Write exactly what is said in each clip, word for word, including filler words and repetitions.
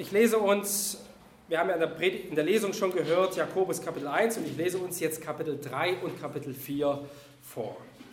Ich lese uns, wir haben ja in der, Predigt, in der Lesung schon gehört, Jakobus Kapitel eins, und ich lese uns jetzt Kapitel drei und Kapitel vier vor.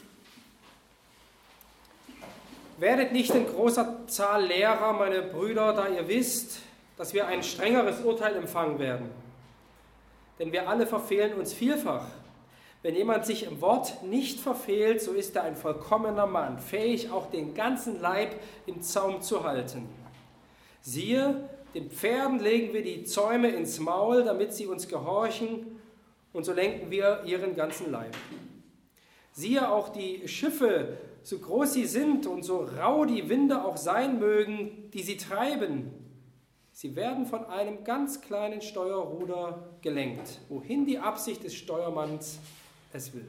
Werdet nicht in großer Zahl Lehrer, meine Brüder, da ihr wisst, dass wir ein strengeres Urteil empfangen werden. Denn wir alle verfehlen uns vielfach. Wenn jemand sich im Wort nicht verfehlt, so ist er ein vollkommener Mann, fähig, auch den ganzen Leib im Zaum zu halten. Siehe, den Pferden legen wir die Zäume ins Maul, damit sie uns gehorchen, und so lenken wir ihren ganzen Leib. Siehe auch die Schiffe, so groß sie sind und so rau die Winde auch sein mögen, die sie treiben. Sie werden von einem ganz kleinen Steuerruder gelenkt, wohin die Absicht des Steuermanns es will.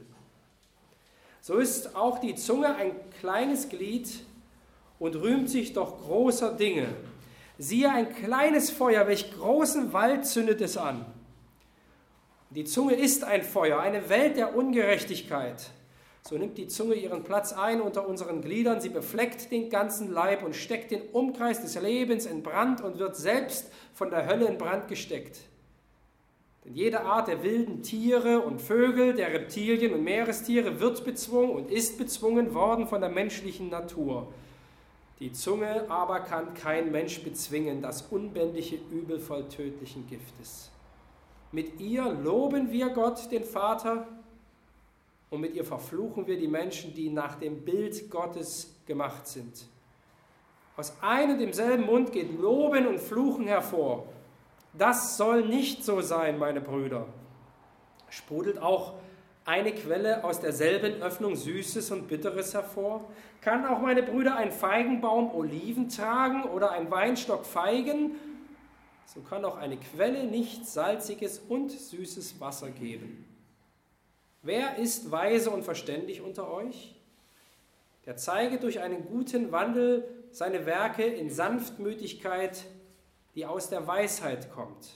So ist auch die Zunge ein kleines Glied und rühmt sich doch großer Dinge. Siehe ein kleines Feuer, welch großen Wald zündet es an. Die Zunge ist ein Feuer, eine Welt der Ungerechtigkeit. So nimmt die Zunge ihren Platz ein unter unseren Gliedern, sie befleckt den ganzen Leib und steckt den Umkreis des Lebens in Brand und wird selbst von der Hölle in Brand gesteckt. Denn jede Art der wilden Tiere und Vögel, der Reptilien und Meerestiere wird bezwungen und ist bezwungen worden von der menschlichen Natur. Die Zunge aber kann kein Mensch bezwingen, das unbändige Übel voll tödlichen Giftes. Mit ihr loben wir Gott, den Vater, und mit ihr verfluchen wir die Menschen, die nach dem Bild Gottes gemacht sind. Aus einem und demselben Mund geht Loben und Fluchen hervor. Das soll nicht so sein, meine Brüder. Sprudelt auch eine Quelle aus derselben Öffnung Süßes und Bitteres hervor? Kann auch, meine Brüder, ein Feigenbaum Oliven tragen oder ein Weinstock Feigen? So kann auch eine Quelle nicht salziges und süßes Wasser geben. Wer ist weise und verständig unter euch? Der zeige durch einen guten Wandel seine Werke in Sanftmütigkeit, die aus der Weisheit kommt.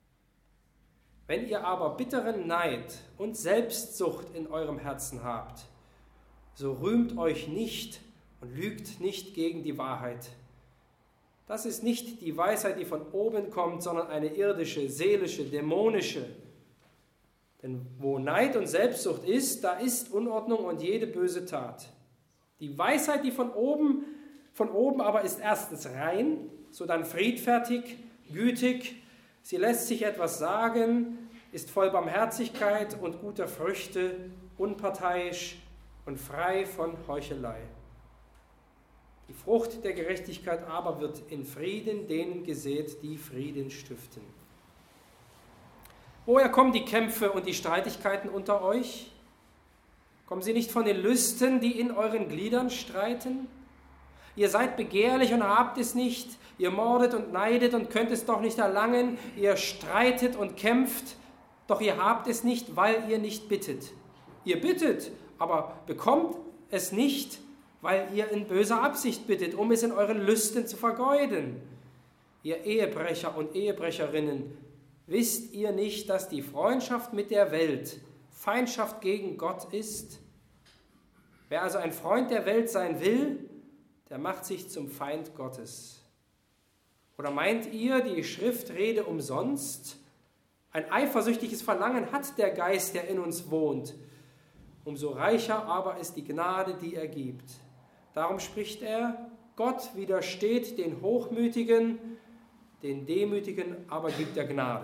Wenn ihr aber bitteren Neid und Selbstsucht in eurem Herzen habt, so rühmt euch nicht und lügt nicht gegen die Wahrheit. Das ist nicht die Weisheit, die von oben kommt, sondern eine irdische, seelische, dämonische. Denn wo Neid und Selbstsucht ist, da ist Unordnung und jede böse Tat. Die Weisheit, die von oben, von oben aber ist erstens rein, sodann friedfertig, gütig, sie lässt sich etwas sagen, ist voll Barmherzigkeit und guter Früchte, unparteiisch und frei von Heuchelei. Die Frucht der Gerechtigkeit aber wird in Frieden denen gesät, die Frieden stiften. Woher kommen die Kämpfe und die Streitigkeiten unter euch? Kommen sie nicht von den Lüsten, die in euren Gliedern streiten? Ihr seid begehrlich und habt es nicht, ihr mordet und neidet und könnt es doch nicht erlangen, ihr streitet und kämpft, doch ihr habt es nicht, weil ihr nicht bittet. Ihr bittet, aber bekommt es nicht, weil ihr in böser Absicht bittet, um es in euren Lüsten zu vergeuden. Ihr Ehebrecher und Ehebrecherinnen, wisst ihr nicht, dass die Freundschaft mit der Welt Feindschaft gegen Gott ist? Wer also ein Freund der Welt sein will, der macht sich zum Feind Gottes. Oder meint ihr, die Schrift rede umsonst? Ein eifersüchtiges Verlangen hat der Geist, der in uns wohnt. Umso reicher aber ist die Gnade, die er gibt. Darum spricht er, Gott widersteht den Hochmütigen, den Demütigen aber gibt er Gnade.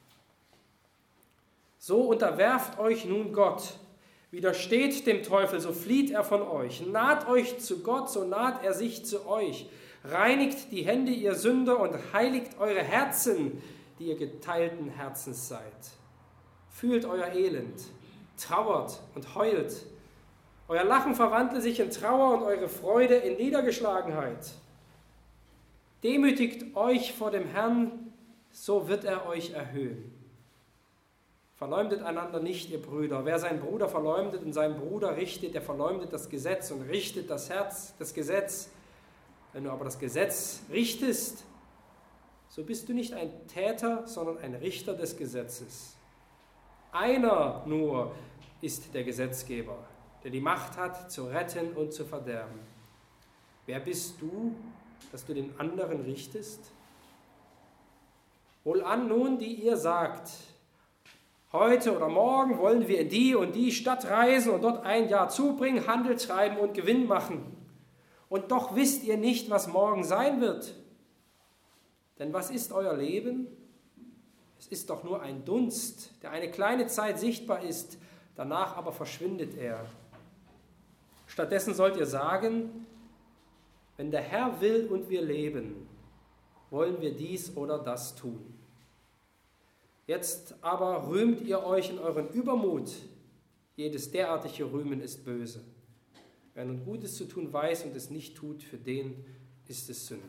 So unterwerft euch nun Gott, widersteht dem Teufel, so flieht er von euch. Naht euch zu Gott, so naht er sich zu euch. Reinigt die Hände, ihr Sünder, und heiligt eure Herzen, die ihr geteilten Herzens seid. Fühlt euer Elend, trauert und heult. Euer Lachen verwandle sich in Trauer und eure Freude in Niedergeschlagenheit. Demütigt euch vor dem Herrn, so wird er euch erhöhen. Verleumdet einander nicht, ihr Brüder. Wer seinen Bruder verleumdet und seinen Bruder richtet, der verleumdet das Gesetz und richtet das Herz, das Gesetz. Wenn du aber das Gesetz richtest, so bist du nicht ein Täter, sondern ein Richter des Gesetzes. Einer nur ist der Gesetzgeber, der die Macht hat, zu retten und zu verderben. Wer bist du, dass du den anderen richtest? Wohlan nun, die ihr sagt, heute oder morgen wollen wir in die und die Stadt reisen und dort ein Jahr zubringen, Handel treiben und Gewinn machen. Und doch wisst ihr nicht, was morgen sein wird. Denn was ist euer Leben? Es ist doch nur ein Dunst, der eine kleine Zeit sichtbar ist, danach aber verschwindet er. Stattdessen sollt ihr sagen, wenn der Herr will und wir leben, wollen wir dies oder das tun. Jetzt aber rühmt ihr euch in euren Übermut. Jedes derartige Rühmen ist böse. Wer nun Gutes zu tun weiß und es nicht tut, für den ist es Sünde.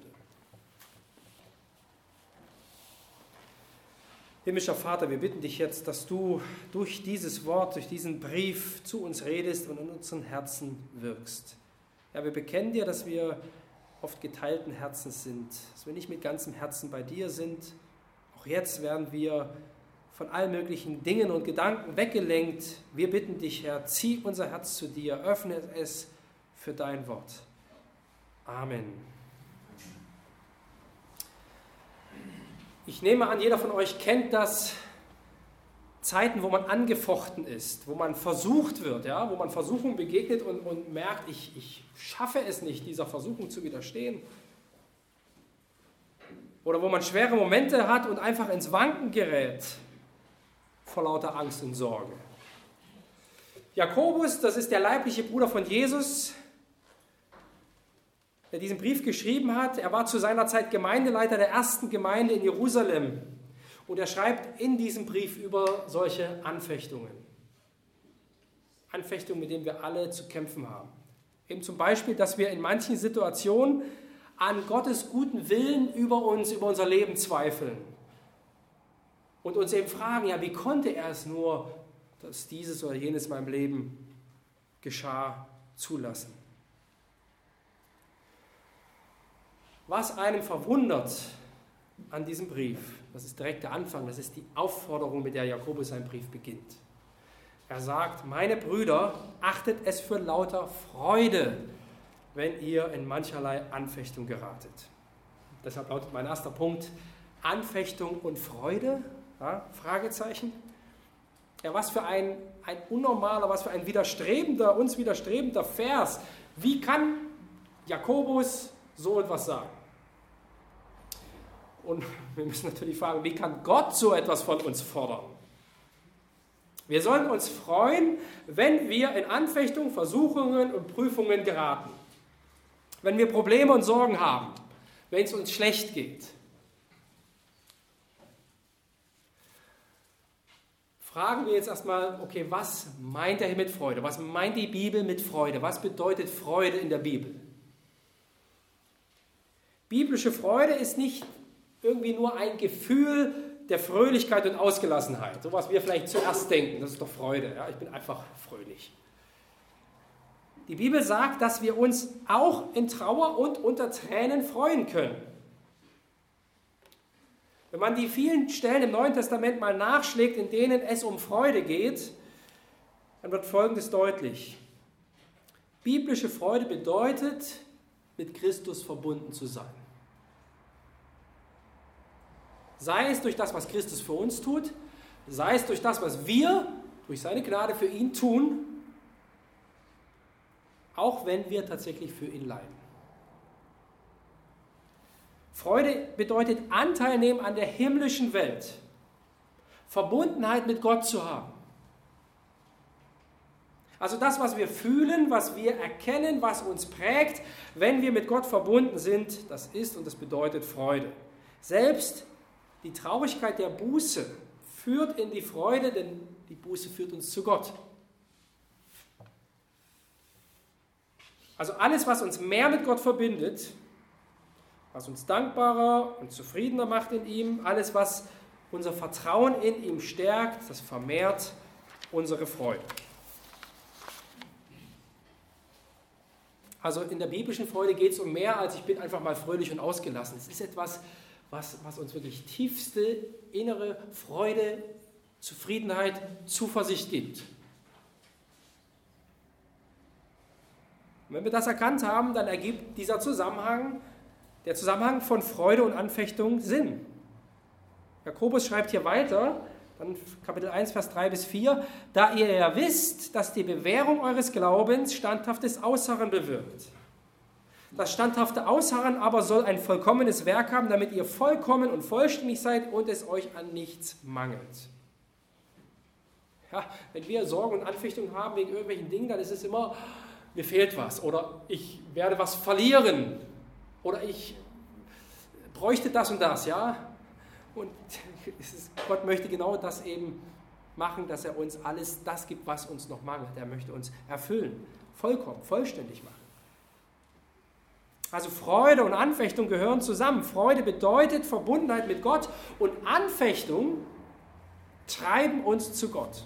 Himmlischer Vater, wir bitten dich jetzt, dass du durch dieses Wort, durch diesen Brief zu uns redest und in unseren Herzen wirkst. Ja, wir bekennen dir, dass wir oft geteilten Herzens sind, dass wir nicht mit ganzem Herzen bei dir sind. Auch jetzt werden wir von allen möglichen Dingen und Gedanken weggelenkt. Wir bitten dich, Herr, zieh unser Herz zu dir, öffne es für dein Wort. Amen. Ich nehme an, jeder von euch kennt das, Zeiten, wo man angefochten ist, wo man versucht wird, ja, wo man Versuchungen begegnet und, und merkt, ich, ich schaffe es nicht, dieser Versuchung zu widerstehen. Oder wo man schwere Momente hat und einfach ins Wanken gerät vor lauter Angst und Sorge. Jakobus, das ist der leibliche Bruder von Jesus, der diesen Brief geschrieben hat. Er war zu seiner Zeit Gemeindeleiter der ersten Gemeinde in Jerusalem. Und er schreibt in diesem Brief über solche Anfechtungen. Anfechtungen, mit denen wir alle zu kämpfen haben. Eben zum Beispiel, dass wir in manchen Situationen an Gottes guten Willen über uns, über unser Leben zweifeln. Und uns eben fragen, ja, wie konnte er es nur, dass dieses oder jenes in meinem Leben geschah, zulassen? Was einem verwundert an diesem Brief, das ist direkt der Anfang, das ist die Aufforderung, mit der Jakobus seinen Brief beginnt. Er sagt, meine Brüder, achtet es für lauter Freude, wenn ihr in mancherlei Anfechtung geratet. Deshalb lautet mein erster Punkt, Anfechtung und Freude, ja, Fragezeichen. Ja, was für ein, ein unnormaler, was für ein widerstrebender, uns widerstrebender Vers. Wie kann Jakobus so etwas sagen? Und wir müssen natürlich fragen, wie kann Gott so etwas von uns fordern? Wir sollen uns freuen, wenn wir in Anfechtungen, Versuchungen und Prüfungen geraten. Wenn wir Probleme und Sorgen haben, wenn es uns schlecht geht. Fragen wir jetzt erstmal, okay, was meint er hier mit Freude? Was meint die Bibel mit Freude? Was bedeutet Freude in der Bibel? Biblische Freude ist nicht irgendwie nur ein Gefühl der Fröhlichkeit und Ausgelassenheit. So was wir vielleicht zuerst denken, das ist doch Freude. Ja, ich bin einfach fröhlich. Die Bibel sagt, dass wir uns auch in Trauer und unter Tränen freuen können. Wenn man die vielen Stellen im Neuen Testament mal nachschlägt, in denen es um Freude geht, dann wird Folgendes deutlich. Biblische Freude bedeutet, mit Christus verbunden zu sein. Sei es durch das, was Christus für uns tut, sei es durch das, was wir durch seine Gnade für ihn tun, auch wenn wir tatsächlich für ihn leiden. Freude bedeutet Anteil nehmen an der himmlischen Welt, Verbundenheit mit Gott zu haben. Also das, was wir fühlen, was wir erkennen, was uns prägt, wenn wir mit Gott verbunden sind, das ist und das bedeutet Freude. Selbst die Traurigkeit der Buße führt in die Freude, denn die Buße führt uns zu Gott. Also alles, was uns mehr mit Gott verbindet, was uns dankbarer und zufriedener macht in ihm, alles, was unser Vertrauen in ihm stärkt, das vermehrt unsere Freude. Also in der biblischen Freude geht es um mehr, als ich bin einfach mal fröhlich und ausgelassen. Es ist etwas, was, was uns wirklich tiefste innere Freude, Zufriedenheit, Zuversicht gibt. Und wenn wir das erkannt haben, dann ergibt dieser Zusammenhang, der Zusammenhang von Freude und Anfechtung Sinn. Jakobus schreibt hier weiter, dann Kapitel eins, Vers drei bis vier, da ihr ja wisst, dass die Bewährung eures Glaubens standhaftes Ausharren bewirkt. Das standhafte Ausharren aber soll ein vollkommenes Werk haben, damit ihr vollkommen und vollständig seid und es euch an nichts mangelt. Ja, wenn wir Sorgen und Anfechtungen haben wegen irgendwelchen Dingen, dann ist es immer, mir fehlt was oder ich werde was verlieren oder ich bräuchte das und das, ja. Und es ist, Gott möchte genau das eben machen, dass er uns alles das gibt, was uns noch mangelt. Er möchte uns erfüllen, vollkommen, vollständig machen. Also Freude und Anfechtung gehören zusammen. Freude bedeutet Verbundenheit mit Gott und Anfechtung treiben uns zu Gott.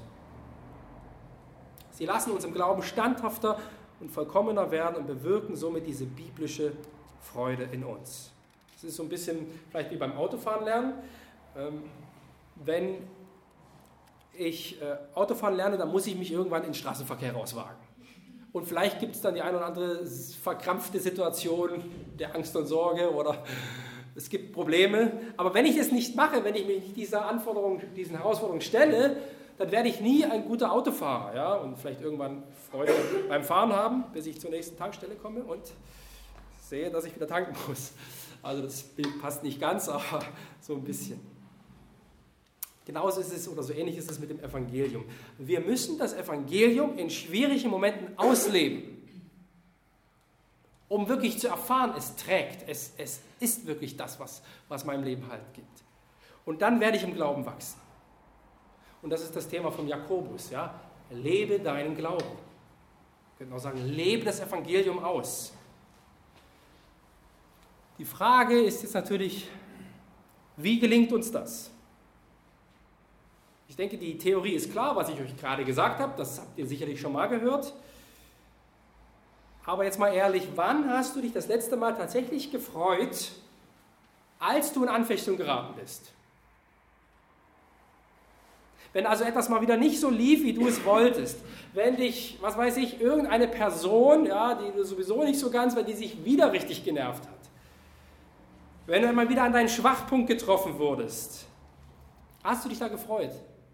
Sie lassen uns im Glauben standhafter und vollkommener werden und bewirken somit diese biblische Freude in uns. Es ist so ein bisschen vielleicht wie beim Autofahren lernen. Ähm, wenn ich äh, Autofahren lerne, dann muss ich mich irgendwann in den Straßenverkehr rauswagen. Und vielleicht gibt es dann die eine oder andere verkrampfte Situation der Angst und Sorge oder es gibt Probleme. Aber wenn ich es nicht mache, wenn ich mich nicht dieser Anforderung, diesen Herausforderungen stelle, dann werde ich nie ein guter Autofahrer, ja, und vielleicht irgendwann Freude beim Fahren haben, bis ich zur nächsten Tankstelle komme und sehe, dass ich wieder tanken muss. Also das Bild passt nicht ganz, aber so ein bisschen. Genauso ist es oder so ähnlich ist es mit dem Evangelium. Wir müssen das Evangelium in schwierigen Momenten ausleben, um wirklich zu erfahren, es trägt, es, es ist wirklich das, was, was meinem Leben Halt gibt. Und dann werde ich im Glauben wachsen. Und das ist das Thema von Jakobus. Ja? Lebe deinen Glauben. Wir können auch sagen, lebe das Evangelium aus. Die Frage ist jetzt natürlich, wie gelingt uns das? Ich denke, die Theorie ist klar, was ich euch gerade gesagt habe. Das habt ihr sicherlich schon mal gehört. Aber jetzt mal ehrlich, wann hast du dich das letzte Mal tatsächlich gefreut, als du in Anfechtung geraten bist? Wenn also etwas mal wieder nicht so lief, wie du es wolltest, wenn dich, was weiß ich, irgendeine Person, ja, die du sowieso nicht so ganz, wenn die sich wieder richtig genervt hat, wenn du mal wieder an deinen Schwachpunkt getroffen wurdest, hast du dich da gefreut?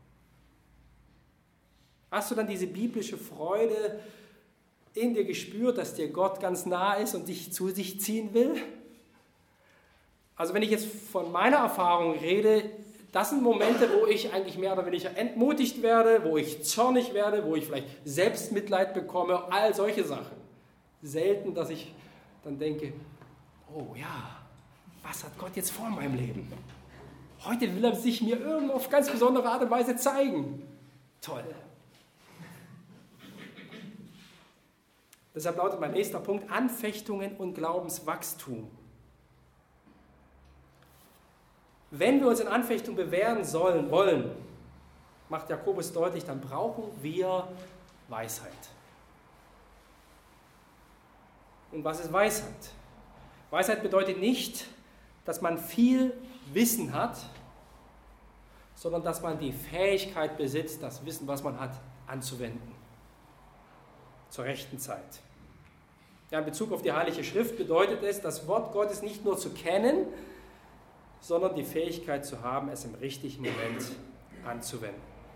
Hast du dann diese biblische Freude in dir gespürt, dass dir Gott ganz nah ist und dich zu sich ziehen will? Also wenn ich jetzt von meiner Erfahrung rede, das sind Momente, wo ich eigentlich mehr oder weniger entmutigt werde, wo ich zornig werde, wo ich vielleicht Selbstmitleid bekomme, all solche Sachen. Selten, dass ich dann denke, oh ja, was hat Gott jetzt vor in meinem Leben? Heute will er sich mir irgendwo auf ganz besondere Art und Weise zeigen. Toll. Deshalb lautet mein nächster Punkt, Anfechtungen und Glaubenswachstum. Wenn wir uns in Anfechtung bewähren sollen, wollen, macht Jakobus deutlich, dann brauchen wir Weisheit. Und was ist Weisheit? Weisheit bedeutet nicht, dass man viel Wissen hat, sondern dass man die Fähigkeit besitzt, das Wissen, was man hat, anzuwenden. Zur rechten Zeit. Ja, in Bezug auf die Heilige Schrift bedeutet es, das Wort Gottes nicht nur zu kennen, sondern die Fähigkeit zu haben, es im richtigen Moment anzuwenden.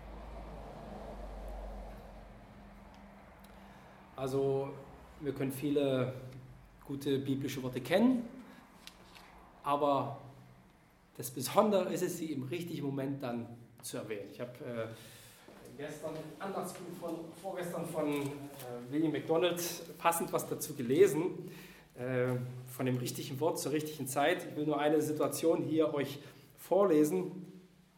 Also wir können viele gute biblische Worte kennen, aber das Besondere ist es, sie im richtigen Moment dann zu erwähnen. Ich habe äh, gestern ein Andachtsbuch von, vorgestern von äh, William MacDonald passend was dazu gelesen, äh, von dem richtigen Wort zur richtigen Zeit. Ich will nur eine Situation hier euch vorlesen.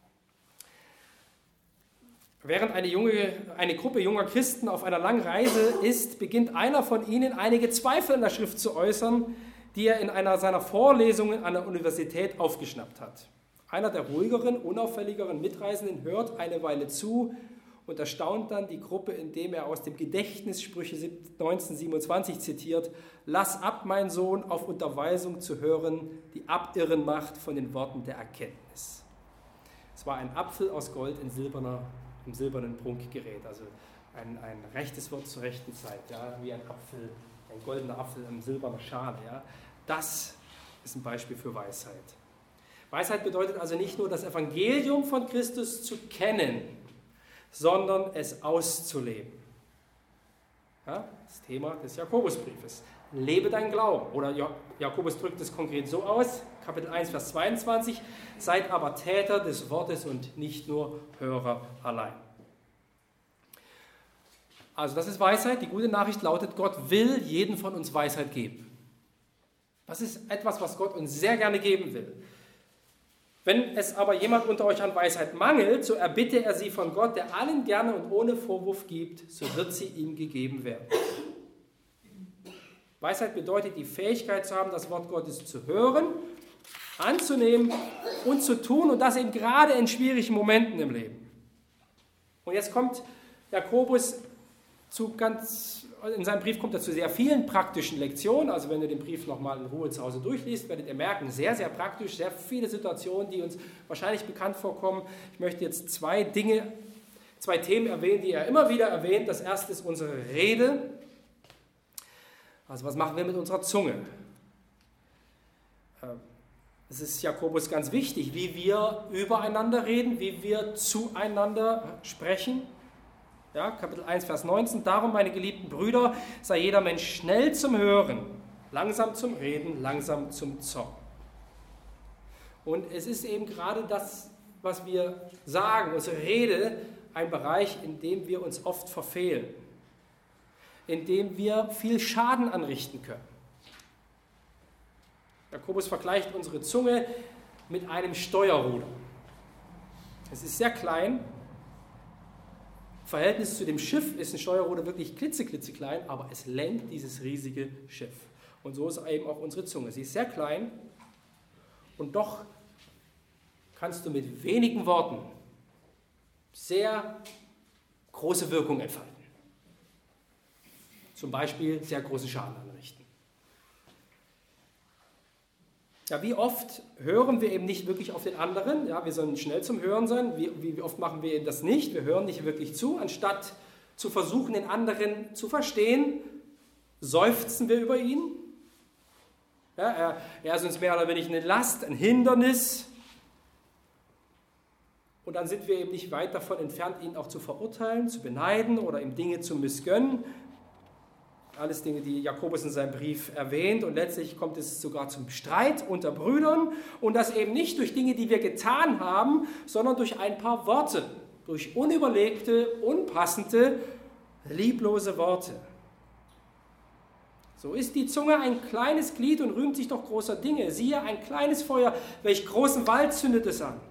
Während eine, junge, eine Gruppe junger Christen auf einer langen Reise ist, beginnt einer von ihnen einige Zweifel in der Schrift zu äußern, die er in einer seiner Vorlesungen an der Universität aufgeschnappt hat. Einer der ruhigeren, unauffälligeren Mitreisenden hört eine Weile zu und erstaunt dann die Gruppe, indem er aus dem Gedächtnis Sprüche neunzehnhundertsiebenundzwanzig zitiert: Lass ab, mein Sohn, auf Unterweisung zu hören, die abirren macht von den Worten der Erkenntnis. Es war ein Apfel aus Gold in silberner, im silbernen Prunkgerät, also ein, ein rechtes Wort zur rechten Zeit, ja, wie ein Apfel, ein goldener Apfel in silberner Schale. Ja. Das ist ein Beispiel für Weisheit. Weisheit bedeutet also nicht nur das Evangelium von Christus zu kennen, sondern es auszuleben. Ja, das Thema des Jakobusbriefes. Lebe dein Glauben. Oder Jakobus drückt es konkret so aus, Kapitel eins, Vers zweiundzwanzig, seid aber Täter des Wortes und nicht nur Hörer allein. Also das ist Weisheit. Die gute Nachricht lautet, Gott will jedem von uns Weisheit geben. Das ist etwas, was Gott uns sehr gerne geben will. Wenn es aber jemand unter euch an Weisheit mangelt, so erbitte er sie von Gott, der allen gerne und ohne Vorwurf gibt, so wird sie ihm gegeben werden. Weisheit bedeutet, die Fähigkeit zu haben, das Wort Gottes zu hören, anzunehmen und zu tun, und das eben gerade in schwierigen Momenten im Leben. Und jetzt kommt Jakobus zu ganz, in seinem Brief kommt er zu sehr vielen praktischen Lektionen. Also wenn ihr den Brief nochmal in Ruhe zu Hause durchliest, werdet ihr merken, sehr, sehr praktisch, sehr viele Situationen, die uns wahrscheinlich bekannt vorkommen. Ich möchte jetzt zwei Dinge, zwei Themen erwähnen, die er immer wieder erwähnt. Das erste ist unsere Rede. Also was machen wir mit unserer Zunge? Es ist Jakobus ganz wichtig, wie wir übereinander reden, wie wir zueinander sprechen. Ja, Kapitel eins, Vers neunzehn, darum, meine geliebten Brüder, sei jeder Mensch schnell zum Hören, langsam zum Reden, langsam zum Zorn. Und es ist eben gerade das, was wir sagen, unsere Rede, ein Bereich, in dem wir uns oft verfehlen, in dem wir viel Schaden anrichten können. Jakobus vergleicht unsere Zunge mit einem Steuerruder. Es ist sehr klein. Im Verhältnis zu dem Schiff ist ein Steuerruder wirklich klitzeklitzeklein, aber es lenkt dieses riesige Schiff. Und so ist eben auch unsere Zunge. Sie ist sehr klein und doch kannst du mit wenigen Worten sehr große Wirkung entfalten. Zum Beispiel sehr großen Schaden anrichten. Ja, wie oft hören wir eben nicht wirklich auf den anderen? Ja, wir sollen schnell zum Hören sein. Wie, wie oft machen wir eben das nicht? Wir hören nicht wirklich zu. Anstatt zu versuchen, den anderen zu verstehen, seufzen wir über ihn. Ja, er, er ist uns mehr oder weniger eine Last, ein Hindernis. Und dann sind wir eben nicht weit davon entfernt, ihn auch zu verurteilen, zu beneiden oder ihm Dinge zu missgönnen. Alles Dinge, die Jakobus in seinem Brief erwähnt, und letztlich kommt es sogar zum Streit unter Brüdern, und das eben nicht durch Dinge, die wir getan haben, sondern durch ein paar Worte, durch unüberlegte, unpassende, lieblose Worte. So ist die Zunge ein kleines Glied und rühmt sich doch großer Dinge. Siehe, ein kleines Feuer, welch großen Wald zündet es an.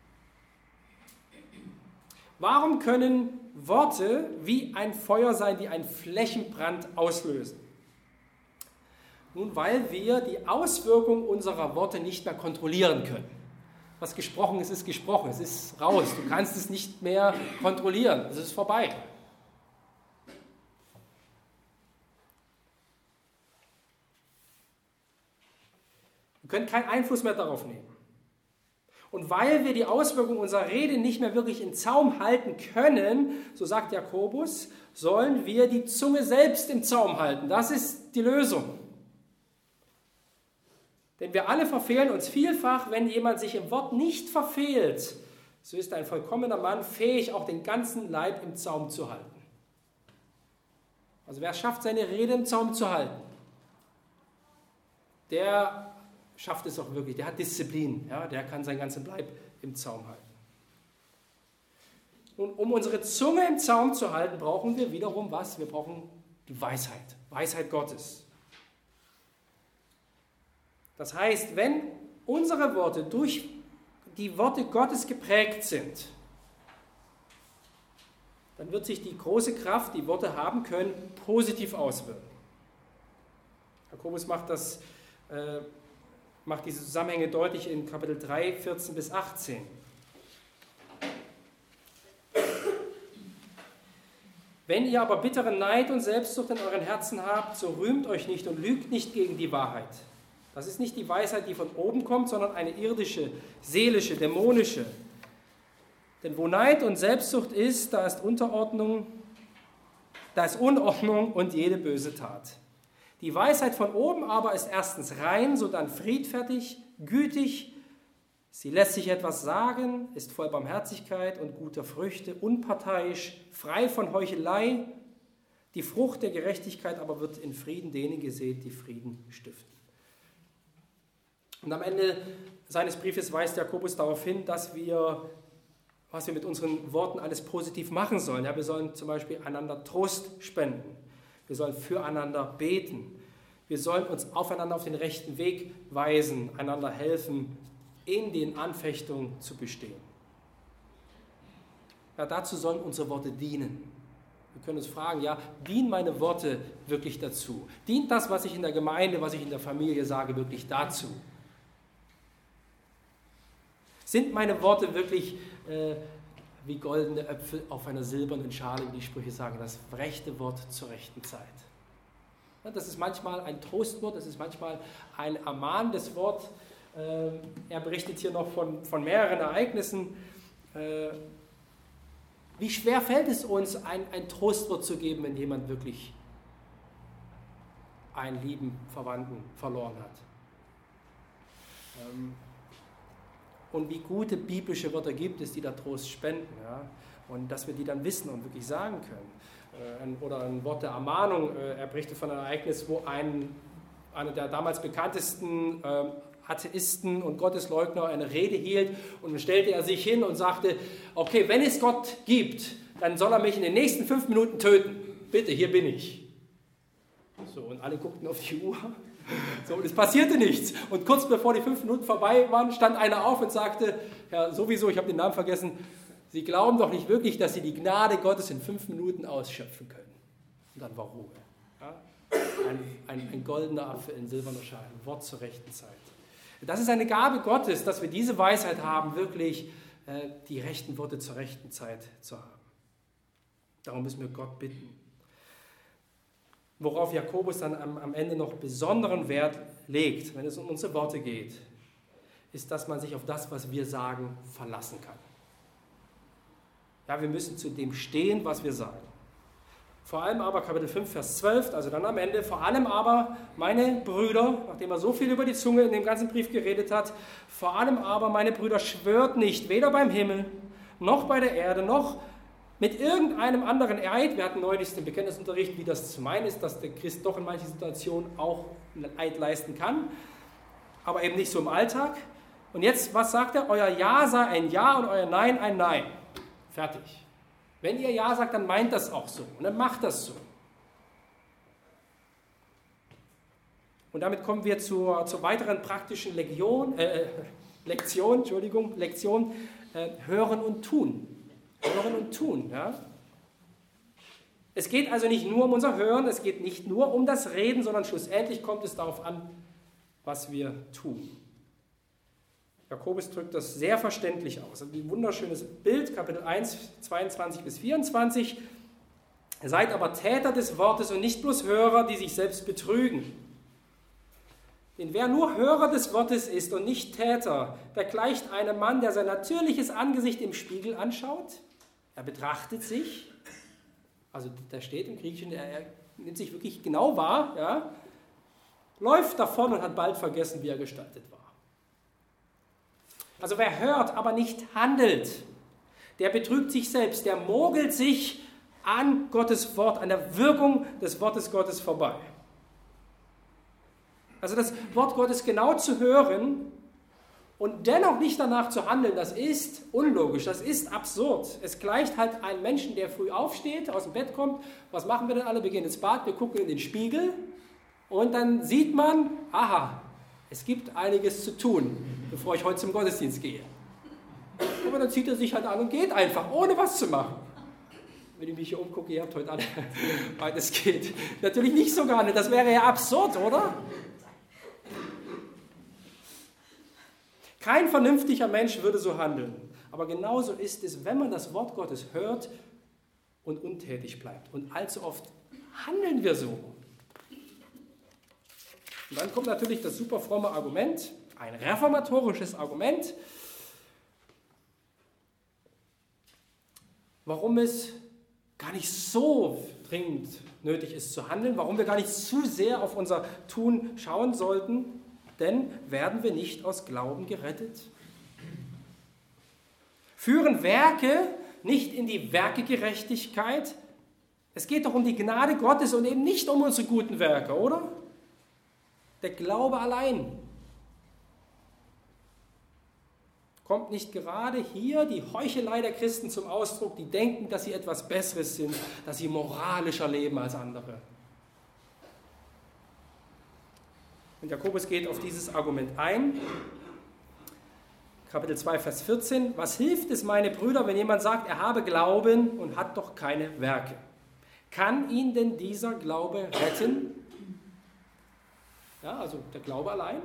Warum können Worte wie ein Feuer sein, die einen Flächenbrand auslösen? Nun, weil wir die Auswirkung unserer Worte nicht mehr kontrollieren können. Was gesprochen ist, ist gesprochen. Es ist raus. Du kannst es nicht mehr kontrollieren. Es ist vorbei. Wir können keinen Einfluss mehr darauf nehmen. Und weil wir die Auswirkungen unserer Rede nicht mehr wirklich in Zaum halten können, so sagt Jakobus, sollen wir die Zunge selbst im Zaum halten. Das ist die Lösung. Denn wir alle verfehlen uns vielfach. Wenn jemand sich im Wort nicht verfehlt, so ist ein vollkommener Mann fähig, auch den ganzen Leib im Zaum zu halten. Also wer schafft, seine Rede im Zaum zu halten, der schafft es auch wirklich, der hat Disziplin, ja, der kann seinen ganzen Leib im Zaum halten. Und um unsere Zunge im Zaum zu halten, brauchen wir wiederum was? Wir brauchen die Weisheit, Weisheit Gottes. Das heißt, wenn unsere Worte durch die Worte Gottes geprägt sind, dann wird sich die große Kraft, die Worte haben können, positiv auswirken. Jakobus macht das äh, macht diese Zusammenhänge deutlich in Kapitel drei, vierzehn bis achtzehn. Wenn ihr aber bitteren Neid und Selbstsucht in euren Herzen habt, so rühmt euch nicht und lügt nicht gegen die Wahrheit. Das ist nicht die Weisheit, die von oben kommt, sondern eine irdische, seelische, dämonische. Denn wo Neid und Selbstsucht ist, da ist Unterordnung, da ist Unordnung und jede böse Tat. Die Weisheit von oben aber ist erstens rein, sodann friedfertig, gütig, Sie lässt sich etwas sagen, ist voll Barmherzigkeit und guter Früchte, unparteiisch, frei von Heuchelei. Die Frucht der Gerechtigkeit aber wird in Frieden denen gesät, die Frieden stiften. Und am Ende seines Briefes weist Jakobus darauf hin, dass wir, was wir mit unseren Worten alles positiv machen sollen. Ja, wir sollen zum Beispiel einander Trost spenden. Wir sollen füreinander beten. Wir sollen uns aufeinander auf den rechten Weg weisen, einander helfen, in den Anfechtungen zu bestehen. Ja, dazu sollen unsere Worte dienen. Wir können uns fragen, ja, dienen meine Worte wirklich dazu? Dient das, was ich in der Gemeinde, was ich in der Familie sage, wirklich dazu? Sind meine Worte wirklich äh, wie goldene Äpfel auf einer silbernen Schale, wie die Sprüche sagen, das rechte Wort zur rechten Zeit? Ja, das ist manchmal ein Trostwort, das ist manchmal ein ermahnendes Wort. Äh, er berichtet hier noch von, von mehreren Ereignissen. Äh, Wie schwer fällt es uns, ein, ein Trostwort zu geben, wenn jemand wirklich einen lieben Verwandten verloren hat? Ähm, und wie gute biblische Wörter gibt es, die da Trost spenden, ja? Und dass wir die dann wissen und wirklich sagen können. Äh, ein, oder ein Wort der Ermahnung, äh, er berichtet von einem Ereignis, wo ein, einer der damals bekanntesten äh, Atheisten und Gottesleugner eine Rede hielt und dann stellte er sich hin und sagte, okay, wenn es Gott gibt, dann soll er mich in den nächsten fünf Minuten töten. Bitte, hier bin ich. So, und alle guckten auf die Uhr. So, und es passierte nichts. Und kurz bevor die fünf Minuten vorbei waren, stand einer auf und sagte, ja, sowieso, ich habe den Namen vergessen, Sie glauben doch nicht wirklich, dass Sie die Gnade Gottes in fünf Minuten ausschöpfen können. Und dann war Ruhe. Ja? Ein, ein, ein goldener Apfel in silberner Schale, ein Wort zur rechten Zeit. Das ist eine Gabe Gottes, dass wir diese Weisheit haben, wirklich äh, die rechten Worte zur rechten Zeit zu haben. Darum müssen wir Gott bitten. Worauf Jakobus dann am, am Ende noch besonderen Wert legt, wenn es um unsere Worte geht, ist, dass man sich auf das, was wir sagen, verlassen kann. Ja, wir müssen zu dem stehen, was wir sagen. Vor allem aber, Kapitel fünf, Vers zwölf, also dann am Ende, vor allem aber, meine Brüder, nachdem er so viel über die Zunge in dem ganzen Brief geredet hat, vor allem aber, meine Brüder, schwört nicht, weder beim Himmel, noch bei der Erde, noch mit irgendeinem anderen Eid. Wir hatten neulich den Bekenntnisunterricht, wie das zu meinen ist, dass der Christ doch in manchen Situationen auch einen Eid leisten kann, aber eben nicht so im Alltag. Und jetzt, was sagt er? Euer Ja sei ein Ja und euer Nein ein Nein. Fertig. Wenn ihr Ja sagt, dann meint das auch so und dann macht das so. Und damit kommen wir zur, zur weiteren praktischen Legion, äh, Lektion, Entschuldigung, Lektion, äh, Hören und Tun. Hören und Tun, ja. Es geht also nicht nur um unser Hören, es geht nicht nur um das Reden, sondern schlussendlich kommt es darauf an, was wir tun. Jakobus drückt das sehr verständlich aus. Ein wunderschönes Bild, Kapitel eins, zweiundzwanzig bis vierundzwanzig. Seid aber Täter des Wortes und nicht bloß Hörer, die sich selbst betrügen. Denn wer nur Hörer des Wortes ist und nicht Täter, der gleicht einem Mann, der sein natürliches Angesicht im Spiegel anschaut. Er betrachtet sich, also da steht im Griechischen, er, er nimmt sich wirklich genau wahr, ja, läuft davon und hat bald vergessen, wie er gestaltet war. Also wer hört, aber nicht handelt, der betrügt sich selbst, der mogelt sich an Gottes Wort, an der Wirkung des Wortes Gottes vorbei. Also das Wort Gottes genau zu hören und dennoch nicht danach zu handeln, das ist unlogisch, das ist absurd. Es gleicht halt einem Menschen, der früh aufsteht, aus dem Bett kommt. Was machen wir denn alle? Wir gehen ins Bad, wir gucken in den Spiegel und dann sieht man, aha, es gibt einiges zu tun, bevor ich heute zum Gottesdienst gehe. Aber dann zieht er sich halt an und geht einfach, ohne was zu machen. Wenn ich mich hier umgucke, ihr habt heute alle, beides geht. Natürlich nicht so gerne, das wäre ja absurd, oder? Kein vernünftiger Mensch würde so handeln. Aber genauso ist es, wenn man das Wort Gottes hört und untätig bleibt. Und allzu oft handeln wir so. Und dann kommt natürlich das super fromme Argument, ein reformatorisches Argument, warum es gar nicht so dringend nötig ist zu handeln, warum wir gar nicht zu sehr auf unser Tun schauen sollten, denn werden wir nicht aus Glauben gerettet? Führen Werke nicht in die Werkegerechtigkeit? Es geht doch um die Gnade Gottes und eben nicht um unsere guten Werke, oder? Der Glaube allein. Kommt nicht gerade hier die Heuchelei der Christen zum Ausdruck, die denken, dass sie etwas Besseres sind, dass sie moralischer leben als andere? Und Jakobus geht auf dieses Argument ein. Kapitel zwei, Vers vierzehn. Was hilft es, meine Brüder, wenn jemand sagt, er habe Glauben und hat doch keine Werke? Kann ihn denn dieser Glaube retten? Ja, also der Glaube allein.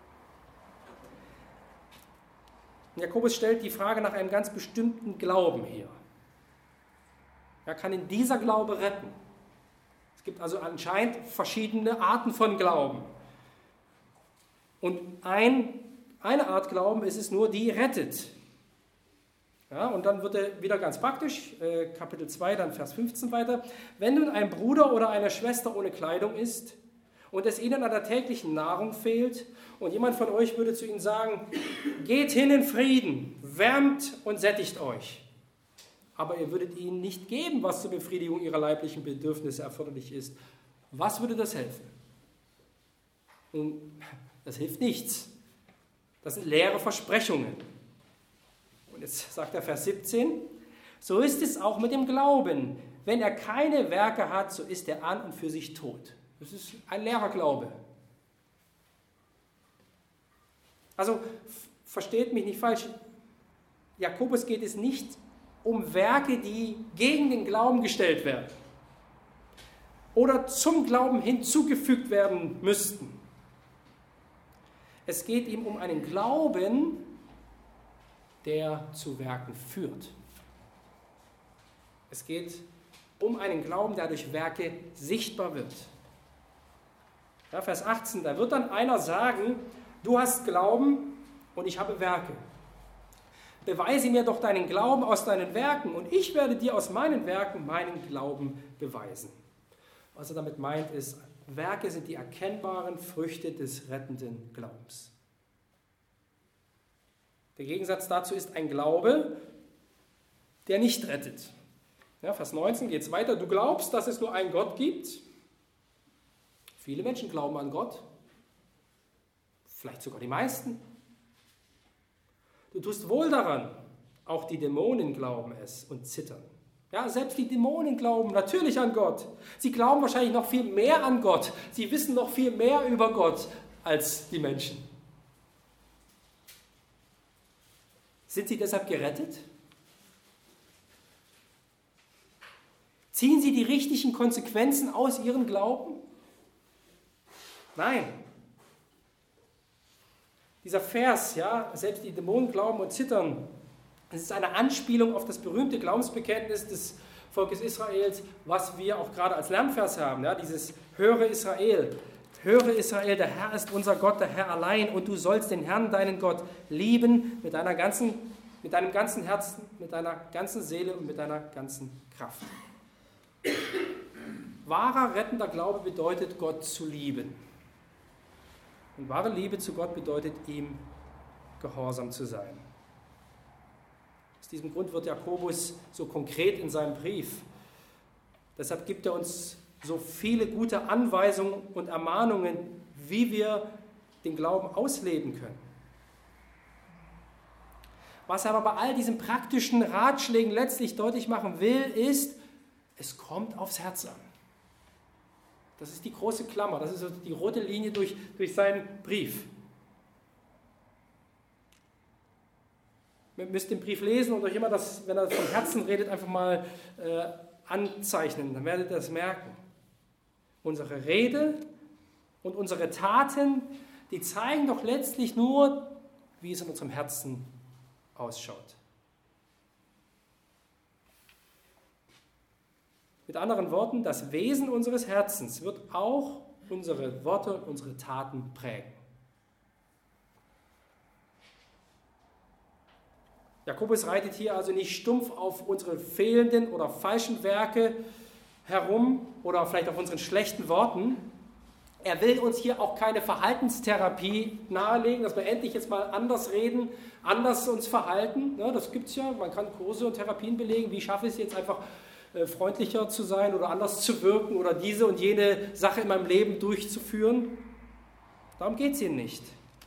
Jakobus stellt die Frage nach einem ganz bestimmten Glauben hier. Ja, kann ihn dieser Glaube retten? Es gibt also anscheinend verschiedene Arten von Glauben. Und ein, eine Art Glauben ist es nur, die rettet. Ja, und dann wird er wieder ganz praktisch, äh, Kapitel zwei, dann Vers fünfzehn weiter. Wenn nun ein Bruder oder eine Schwester ohne Kleidung ist und es ihnen an der täglichen Nahrung fehlt und jemand von euch würde zu ihnen sagen, geht hin in Frieden, wärmt und sättigt euch. Aber ihr würdet ihnen nicht geben, was zur Befriedigung ihrer leiblichen Bedürfnisse erforderlich ist. Was würde das helfen? Und das hilft nichts. Das sind leere Versprechungen. Und jetzt sagt der Vers siebzehn, so ist es auch mit dem Glauben. Wenn er keine Werke hat, so ist er an und für sich tot. Das ist ein leerer Glaube. Also versteht mich nicht falsch, Jakobus geht es nicht um Werke, die gegen den Glauben gestellt werden oder zum Glauben hinzugefügt werden müssten. Es geht ihm um einen Glauben, der zu Werken führt. Es geht um einen Glauben, der durch Werke sichtbar wird. Ja, Vers achtzehn, da wird dann einer sagen, du hast Glauben und ich habe Werke. Beweise mir doch deinen Glauben aus deinen Werken und ich werde dir aus meinen Werken meinen Glauben beweisen. Was er damit meint ist, Werke sind die erkennbaren Früchte des rettenden Glaubens. Der Gegensatz dazu ist ein Glaube, der nicht rettet. Ja, Vers neunzehn geht es weiter. Du glaubst, dass es nur einen Gott gibt. Viele Menschen glauben an Gott. Vielleicht sogar die meisten. Du tust wohl daran. Auch die Dämonen glauben es und zittern. Ja, selbst die Dämonen glauben natürlich an Gott. Sie glauben wahrscheinlich noch viel mehr an Gott. Sie wissen noch viel mehr über Gott als die Menschen. Sind sie deshalb gerettet? Ziehen sie die richtigen Konsequenzen aus ihrem Glauben? Nein. Dieser Vers, ja, selbst die Dämonen glauben und zittern, es ist eine Anspielung auf das berühmte Glaubensbekenntnis des Volkes Israels, was wir auch gerade als Lernvers haben. Ja, dieses Höre Israel, höre Israel, der Herr ist unser Gott, der Herr allein, und du sollst den Herrn, deinen Gott, lieben mit deiner ganzen, mit deinem ganzen Herzen, mit deiner ganzen Seele und mit deiner ganzen Kraft. Wahrer rettender Glaube bedeutet, Gott zu lieben. Und wahre Liebe zu Gott bedeutet, ihm gehorsam zu sein. Aus diesem Grund wird Jakobus so konkret in seinem Brief. Deshalb gibt er uns so viele gute Anweisungen und Ermahnungen, wie wir den Glauben ausleben können. Was er aber bei all diesen praktischen Ratschlägen letztlich deutlich machen will, ist, es kommt aufs Herz an. Das ist die große Klammer, das ist die rote Linie durch, durch seinen Brief. Ihr müsst den Brief lesen und euch immer, das, wenn er vom Herzen redet, einfach mal äh, anzeichnen, dann werdet ihr das merken. Unsere Rede und unsere Taten, die zeigen doch letztlich nur, wie es in unserem Herzen ausschaut. Mit anderen Worten, das Wesen unseres Herzens wird auch unsere Worte und unsere Taten prägen. Jakobus reitet hier also nicht stumpf auf unsere fehlenden oder falschen Werke herum oder vielleicht auf unseren schlechten Worten, Er will uns hier auch keine Verhaltenstherapie nahelegen, dass wir endlich jetzt mal anders reden, anders uns verhalten. Ja, das gibt es ja, man kann Kurse und Therapien belegen. Wie schaffe ich es jetzt einfach äh, freundlicher zu sein oder anders zu wirken oder diese und jene Sache in meinem Leben durchzuführen? Darum geht es ihm nicht.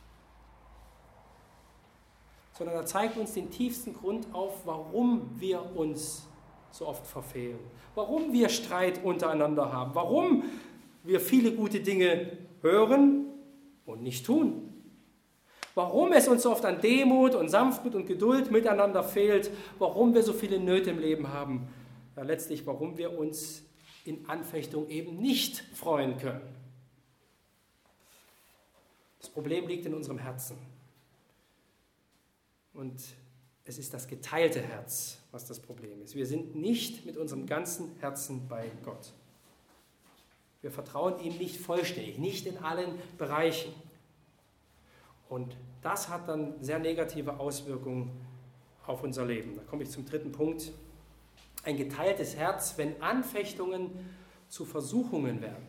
Sondern er zeigt uns den tiefsten Grund auf, warum wir uns so oft verfehlen, warum wir Streit untereinander haben, warum wir viele gute Dinge hören und nicht tun. Warum es uns so oft an Demut und Sanftmut und Geduld miteinander fehlt, warum wir so viele Nöte im Leben haben, ja, letztlich warum wir uns in Anfechtung eben nicht freuen können. Das Problem liegt in unserem Herzen. Und es ist das geteilte Herz, was das Problem ist. Wir sind nicht mit unserem ganzen Herzen bei Gott. Wir vertrauen ihm nicht vollständig, nicht in allen Bereichen. Und das hat dann sehr negative Auswirkungen auf unser Leben. Da komme ich zum dritten Punkt. Ein geteiltes Herz, wenn Anfechtungen zu Versuchungen werden.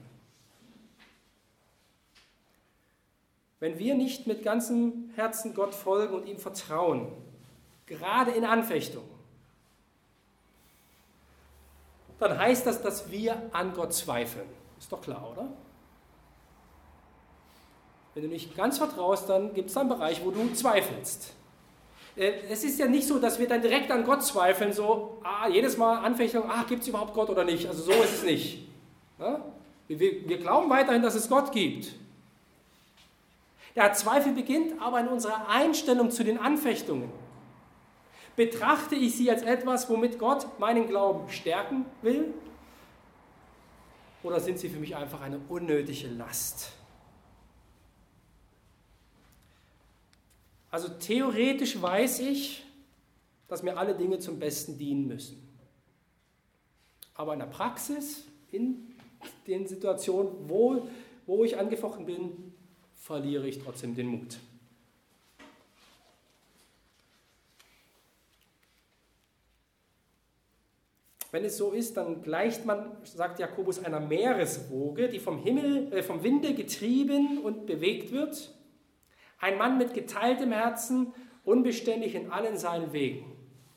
Wenn wir nicht mit ganzem Herzen Gott folgen und ihm vertrauen, gerade in Anfechtungen, dann heißt das, dass wir an Gott zweifeln. Ist doch klar, oder? Wenn du nicht ganz vertraust, dann gibt es einen Bereich, wo du zweifelst. Es ist ja nicht so, dass wir dann direkt an Gott zweifeln, so ah, jedes Mal Anfechtung, ah, gibt es überhaupt Gott oder nicht? Also so ist es nicht. Ja? Wir, wir glauben weiterhin, dass es Gott gibt. Der Zweifel beginnt aber in unserer Einstellung zu den Anfechtungen. Betrachte ich sie als etwas, womit Gott meinen Glauben stärken will? Oder sind sie für mich einfach eine unnötige Last? Also theoretisch weiß ich, dass mir alle Dinge zum Besten dienen müssen. Aber in der Praxis, in den Situationen, wo, wo ich angefochten bin, verliere ich trotzdem den Mut. Wenn es so ist, dann gleicht man, sagt Jakobus, einer Meereswoge, die vom Himmel, äh, vom Winde getrieben und bewegt wird. Ein Mann mit geteiltem Herzen, unbeständig in allen seinen Wegen.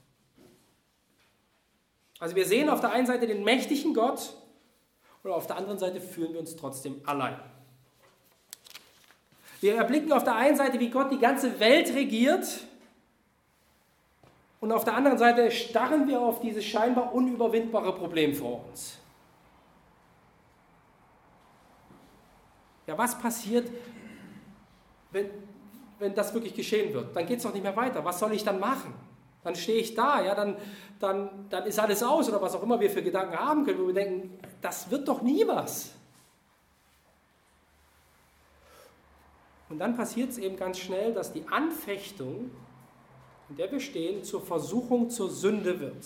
Also wir sehen auf der einen Seite den mächtigen Gott und auf der anderen Seite fühlen wir uns trotzdem allein. Wir erblicken auf der einen Seite, wie Gott die ganze Welt regiert, und auf der anderen Seite starren wir auf dieses scheinbar unüberwindbare Problem vor uns. Ja, was passiert, wenn, wenn das wirklich geschehen wird? Dann geht es doch nicht mehr weiter. Was soll ich dann machen? Dann stehe ich da, ja, dann, dann, dann ist alles aus oder was auch immer wir für Gedanken haben können, wo wir denken, das wird doch nie was. Und dann passiert es eben ganz schnell, dass die Anfechtung, in der wir stehen, zur Versuchung, zur Sünde wird.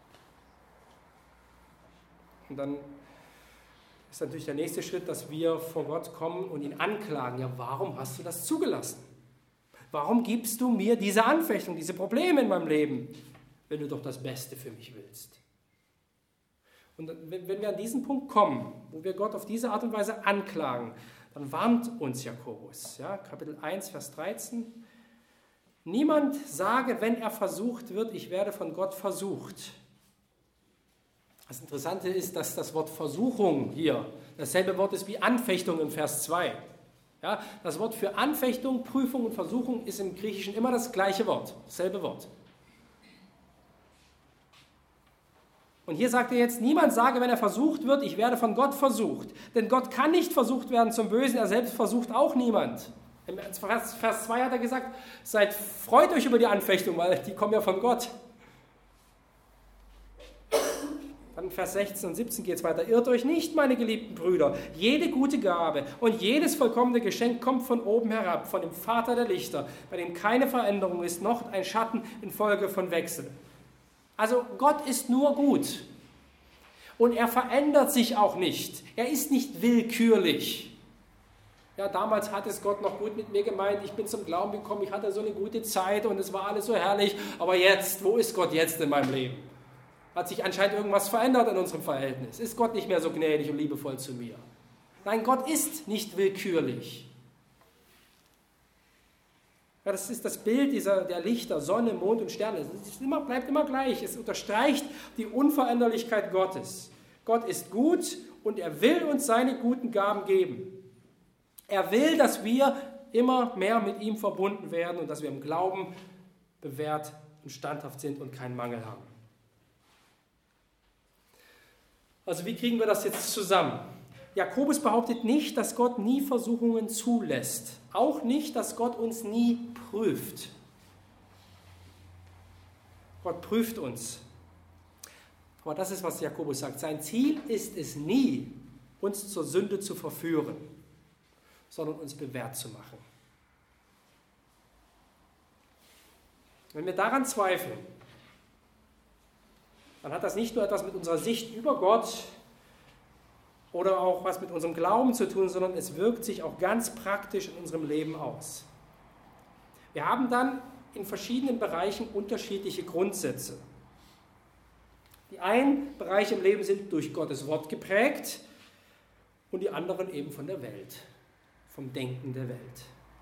Und dann ist natürlich der nächste Schritt, dass wir vor Gott kommen und ihn anklagen. Ja, warum hast du das zugelassen? Warum gibst du mir diese Anfechtung, diese Probleme in meinem Leben, wenn du doch das Beste für mich willst? Und wenn wir an diesen Punkt kommen, wo wir Gott auf diese Art und Weise anklagen, dann warnt uns Jakobus, ja, Kapitel eins, Vers dreizehn, niemand sage, wenn er versucht wird, ich werde von Gott versucht. Das Interessante ist, dass das Wort Versuchung hier dasselbe Wort ist wie Anfechtung im Vers zwei. Ja, das Wort für Anfechtung, Prüfung und Versuchung ist im Griechischen immer das gleiche Wort, dasselbe Wort. Und hier sagt er jetzt, niemand sage, wenn er versucht wird, ich werde von Gott versucht. Denn Gott kann nicht versucht werden zum Bösen, er selbst versucht auch niemand. Im Vers zwei hat er gesagt, seid, freut euch über die Anfechtung, weil die kommen ja von Gott. Dann in Vers sechzehn und siebzehn geht es weiter. Irrt euch nicht, meine geliebten Brüder. Jede gute Gabe und jedes vollkommene Geschenk kommt von oben herab, von dem Vater der Lichter, bei dem keine Veränderung ist, noch ein Schatten infolge von Wechsel. Also Gott ist nur gut. Und er verändert sich auch nicht. Er ist nicht willkürlich. Ja, damals hat es Gott noch gut mit mir gemeint, ich bin zum Glauben gekommen, ich hatte so eine gute Zeit und es war alles so herrlich, aber jetzt, wo ist Gott jetzt in meinem Leben? Hat sich anscheinend irgendwas verändert in unserem Verhältnis? Ist Gott nicht mehr so gnädig und liebevoll zu mir? Nein, Gott ist nicht willkürlich. Ja, das ist das Bild dieser, der Lichter, Sonne, Mond und Sterne. Es ist immer, bleibt immer gleich. Es unterstreicht die Unveränderlichkeit Gottes. Gott ist gut und er will uns seine guten Gaben geben. Er will, dass wir immer mehr mit ihm verbunden werden und dass wir im Glauben bewährt und standhaft sind und keinen Mangel haben. Also wie kriegen wir das jetzt zusammen? Jakobus behauptet nicht, dass Gott nie Versuchungen zulässt. Auch nicht, dass Gott uns nie prüft. Gott prüft uns. Aber das ist, was Jakobus sagt. Sein Ziel ist es nie, uns zur Sünde zu verführen, sondern uns bewährt zu machen. Wenn wir daran zweifeln, dann hat das nicht nur etwas mit unserer Sicht über Gott oder auch was mit unserem Glauben zu tun, sondern es wirkt sich auch ganz praktisch in unserem Leben aus. Wir haben dann in verschiedenen Bereichen unterschiedliche Grundsätze. Die einen Bereiche im Leben sind durch Gottes Wort geprägt und die anderen eben von der Welt, vom Denken der Welt.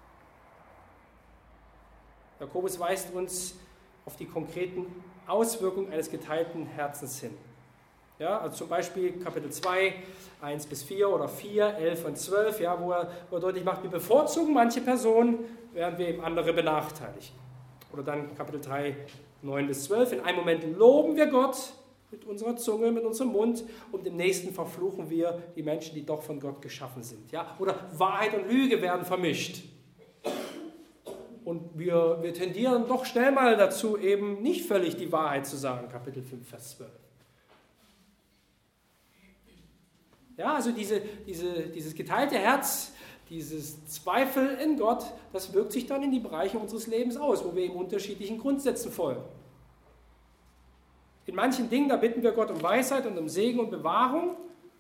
Jakobus weist uns auf die konkreten Auswirkungen eines geteilten Herzens hin. Ja, also zum Beispiel Kapitel zwei, eins bis vier oder vier, elf und zwölf, ja, wo, er, wo er deutlich macht, wir bevorzugen manche Personen, während wir eben andere benachteiligen. Oder dann Kapitel drei, neun bis zwölf, in einem Moment loben wir Gott mit unserer Zunge, mit unserem Mund und im nächsten verfluchen wir die Menschen, die doch von Gott geschaffen sind. Ja? Oder Wahrheit und Lüge werden vermischt. Und wir, wir tendieren doch schnell mal dazu, eben nicht völlig die Wahrheit zu sagen, Kapitel fünf, Vers zwölf. Ja, also diese, diese, dieses geteilte Herz, dieses Zweifel in Gott, das wirkt sich dann in die Bereiche unseres Lebens aus, wo wir eben unterschiedlichen Grundsätzen folgen. In manchen Dingen, da bitten wir Gott um Weisheit und um Segen und Bewahrung.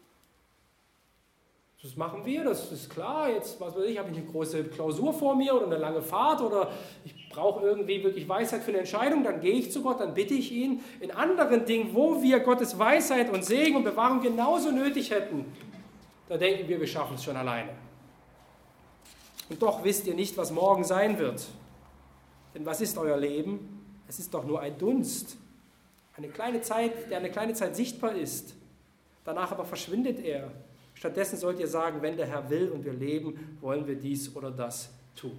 Das machen wir, das ist klar. Jetzt, was weiß ich, habe ich eine große Klausur vor mir oder eine lange Fahrt oder ich brauche irgendwie wirklich Weisheit für eine Entscheidung, dann gehe ich zu Gott, dann bitte ich ihn. In anderen Dingen, wo wir Gottes Weisheit und Segen und Bewahrung genauso nötig hätten, da denken wir, wir schaffen es schon alleine. Und doch wisst ihr nicht, was morgen sein wird. Denn was ist euer Leben? Es ist doch nur ein Dunst. Eine kleine Zeit, der eine kleine Zeit sichtbar ist. Danach aber verschwindet er. Stattdessen sollt ihr sagen, wenn der Herr will und wir leben, wollen wir dies oder das tun.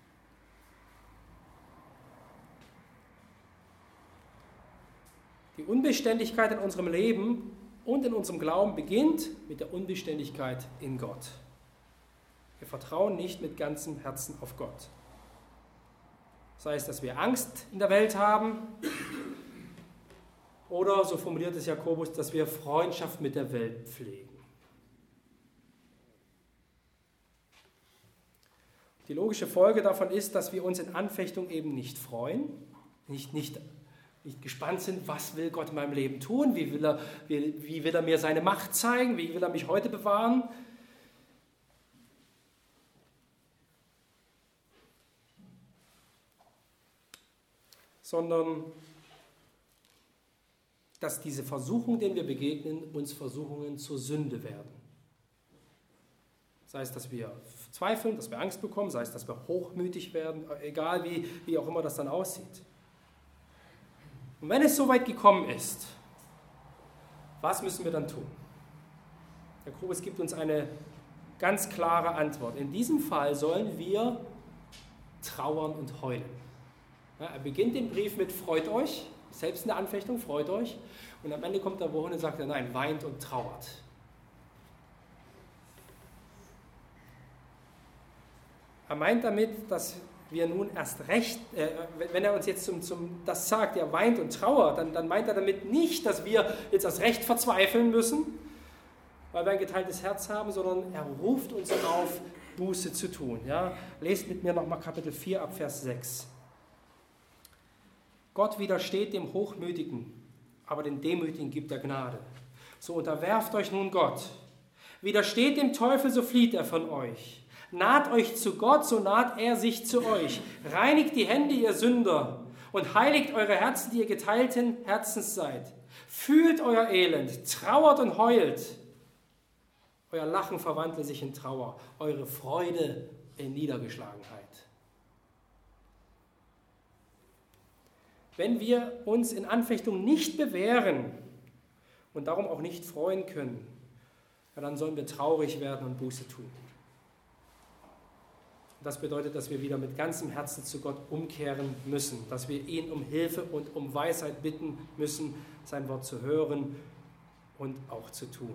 Die Unbeständigkeit in unserem Leben und in unserem Glauben beginnt mit der Unbeständigkeit in Gott. Wir vertrauen nicht mit ganzem Herzen auf Gott. Sei es, dass wir Angst in der Welt haben, oder, so formuliert es Jakobus, dass wir Freundschaft mit der Welt pflegen. Die logische Folge davon ist, dass wir uns in Anfechtung eben nicht freuen, nicht, nicht, nicht gespannt sind, was will Gott in meinem Leben tun, wie will, er, wie, wie will er mir seine Macht zeigen, wie will er mich heute bewahren. Sondern dass diese Versuchungen, denen wir begegnen, uns Versuchungen zur Sünde werden. Sei es, dass wir zweifeln, dass wir Angst bekommen, sei es, dass wir hochmütig werden, egal wie, wie auch immer das dann aussieht. Und wenn es soweit gekommen ist, was müssen wir dann tun? Jakobus gibt uns eine ganz klare Antwort. In diesem Fall sollen wir trauern und heulen. Ja, er beginnt den Brief mit freut euch, selbst in der Anfechtung, freut euch. Und am Ende kommt er wohin und sagt er, nein, weint und trauert. Er meint damit, dass wir nun erst recht, äh, wenn er uns jetzt zum, zum, das sagt, er weint und trauert, dann, dann meint er damit nicht, dass wir jetzt erst recht verzweifeln müssen, weil wir ein geteiltes Herz haben, sondern er ruft uns auf, Buße zu tun. Ja? Lest mit mir nochmal Kapitel vier ab Vers sechs. Gott widersteht dem Hochmütigen, aber den Demütigen gibt er Gnade. So unterwerft euch nun Gott. Widersteht dem Teufel, so flieht er von euch. Naht euch zu Gott, so naht er sich zu euch. Reinigt die Hände, ihr Sünder, und heiligt eure Herzen, die ihr geteilten Herzens seid. Fühlt euer Elend, trauert und heult. Euer Lachen verwandle sich in Trauer, eure Freude in Niedergeschlagenheit. Wenn wir uns in Anfechtung nicht bewähren und darum auch nicht freuen können, ja, dann sollen wir traurig werden und Buße tun. Das bedeutet, dass wir wieder mit ganzem Herzen zu Gott umkehren müssen, dass wir ihn um Hilfe und um Weisheit bitten müssen, sein Wort zu hören und auch zu tun.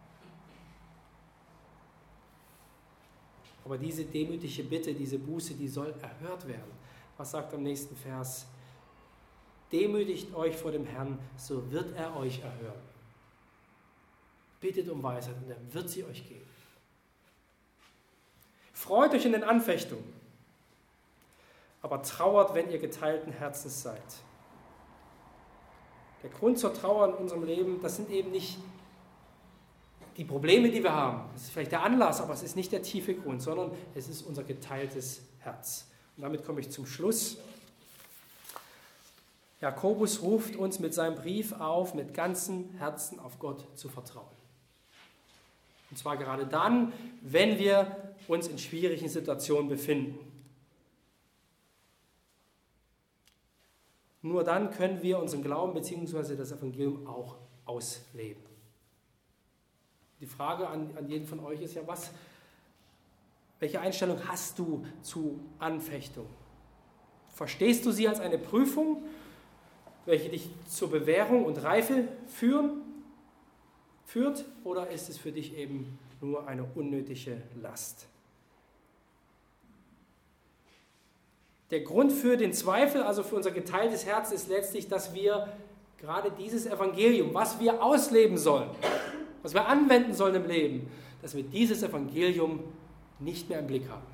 Aber diese demütige Bitte, diese Buße, die soll erhört werden. Was sagt am nächsten Vers? Demütigt euch vor dem Herrn, so wird er euch erhören. Bittet um Weisheit und er wird sie euch geben. Freut euch in den Anfechtungen, aber trauert, wenn ihr geteilten Herzens seid. Der Grund zur Trauer in unserem Leben, das sind eben nicht die Probleme, die wir haben. Das ist vielleicht der Anlass, aber es ist nicht der tiefe Grund, sondern es ist unser geteiltes Herz. Und damit komme ich zum Schluss. Jakobus ruft uns mit seinem Brief auf, mit ganzem Herzen auf Gott zu vertrauen. Und zwar gerade dann, wenn wir uns in schwierigen Situationen befinden. Nur dann können wir unseren Glauben bzw. das Evangelium auch ausleben. Die Frage an, an jeden von euch ist ja, was, welche Einstellung hast du zu Anfechtung? Verstehst du sie als eine Prüfung, welche dich zur Bewährung und Reife führen, führt, oder ist es für dich eben nur eine unnötige Last? Der Grund für den Zweifel, also für unser geteiltes Herz, ist letztlich, dass wir gerade dieses Evangelium, was wir ausleben sollen, was wir anwenden sollen im Leben, dass wir dieses Evangelium nicht mehr im Blick haben.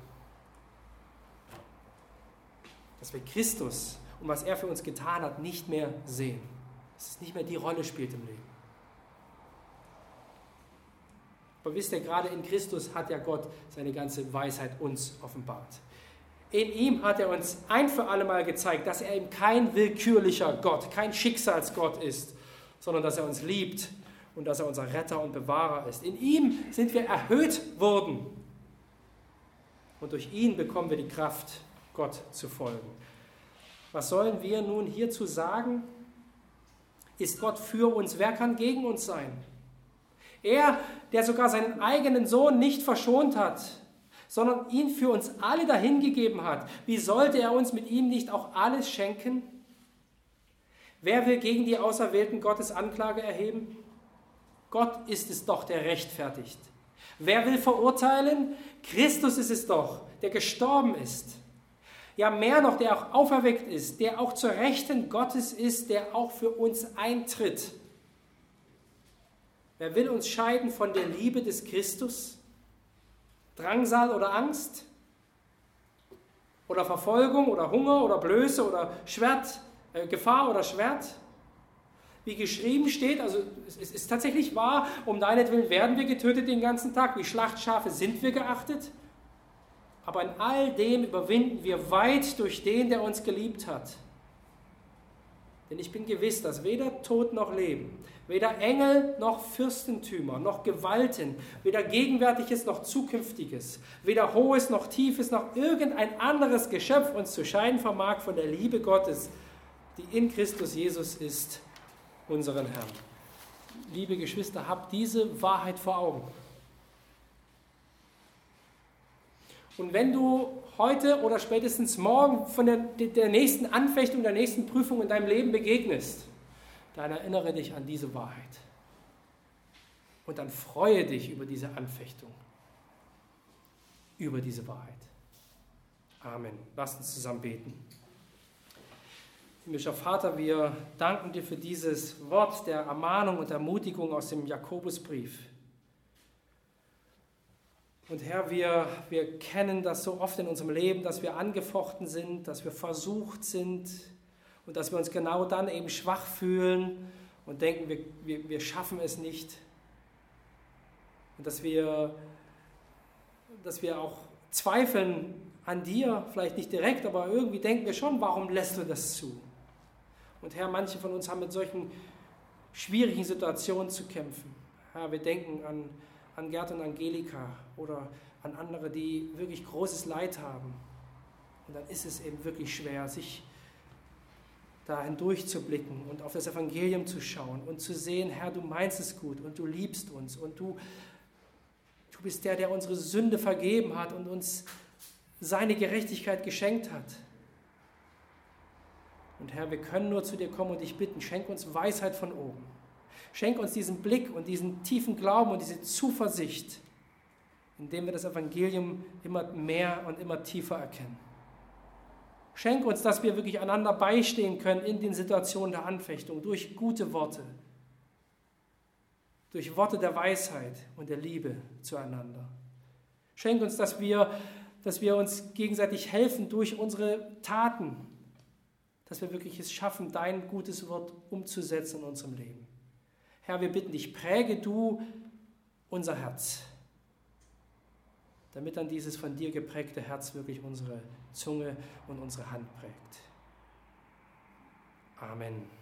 Dass wir Christus und was er für uns getan hat, nicht mehr sehen. Dass es nicht mehr die Rolle spielt im Leben. Aber wisst ihr, gerade in Christus hat ja Gott seine ganze Weisheit uns offenbart. In ihm hat er uns ein für alle Mal gezeigt, dass er eben kein willkürlicher Gott, kein Schicksalsgott ist, sondern dass er uns liebt und dass er unser Retter und Bewahrer ist. In ihm sind wir erhöht worden und durch ihn bekommen wir die Kraft, Gott zu folgen. Was sollen wir nun hierzu sagen? Ist Gott für uns? Wer kann gegen uns sein? Er, der sogar seinen eigenen Sohn nicht verschont hat, sondern ihn für uns alle dahingegeben hat. Wie sollte er uns mit ihm nicht auch alles schenken? Wer will gegen die Auserwählten Gottes Anklage erheben? Gott ist es doch, der rechtfertigt. Wer will verurteilen? Christus ist es doch, der gestorben ist. Ja, mehr noch, der auch auferweckt ist, der auch zur Rechten Gottes ist, der auch für uns eintritt. Wer will uns scheiden von der Liebe des Christus? Drangsal oder Angst? Oder Verfolgung oder Hunger oder Blöße oder Schwert, äh, Gefahr oder Schwert? Wie geschrieben steht, also es ist, ist tatsächlich wahr, um deinetwillen werden wir getötet den ganzen Tag, wie Schlachtschafe sind wir geachtet. Aber in all dem überwinden wir weit durch den, der uns geliebt hat. Denn ich bin gewiss, dass weder Tod noch Leben, weder Engel noch Fürstentümer, noch Gewalten, weder Gegenwärtiges noch Zukünftiges, weder Hohes noch Tiefes, noch irgendein anderes Geschöpf uns zu scheiden vermag von der Liebe Gottes, die in Christus Jesus ist, unseren Herrn. Liebe Geschwister, habt diese Wahrheit vor Augen. Und wenn du heute oder spätestens morgen von der, der nächsten Anfechtung, der nächsten Prüfung in deinem Leben begegnest, dann erinnere dich an diese Wahrheit. Und dann freue dich über diese Anfechtung, über diese Wahrheit. Amen. Lasst uns zusammen beten. Himmlischer Vater, wir danken dir für dieses Wort der Ermahnung und Ermutigung aus dem Jakobusbrief. Und Herr, wir, wir kennen das so oft in unserem Leben, dass wir angefochten sind, dass wir versucht sind und dass wir uns genau dann eben schwach fühlen und denken, wir, wir, wir schaffen es nicht. Und dass wir, dass wir auch zweifeln an dir, vielleicht nicht direkt, aber irgendwie denken wir schon, warum lässt du das zu? Und Herr, manche von uns haben mit solchen schwierigen Situationen zu kämpfen. Herr, wir denken an an Gerd und Angelika oder an andere, die wirklich großes Leid haben. Und dann ist es eben wirklich schwer, sich da hindurchzublicken und auf das Evangelium zu schauen und zu sehen, Herr, du meinst es gut und du liebst uns und du, du bist der, der unsere Sünde vergeben hat und uns seine Gerechtigkeit geschenkt hat. Und Herr, wir können nur zu dir kommen und dich bitten, schenk uns Weisheit von oben. Schenk uns diesen Blick und diesen tiefen Glauben und diese Zuversicht, indem wir das Evangelium immer mehr und immer tiefer erkennen. Schenk uns, dass wir wirklich einander beistehen können in den Situationen der Anfechtung, durch gute Worte, durch Worte der Weisheit und der Liebe zueinander. Schenk uns, dass wir, dass wir uns gegenseitig helfen durch unsere Taten, dass wir wirklich es schaffen, dein gutes Wort umzusetzen in unserem Leben. Herr, wir bitten dich, präge du unser Herz, damit dann dieses von dir geprägte Herz wirklich unsere Zunge und unsere Hand prägt. Amen.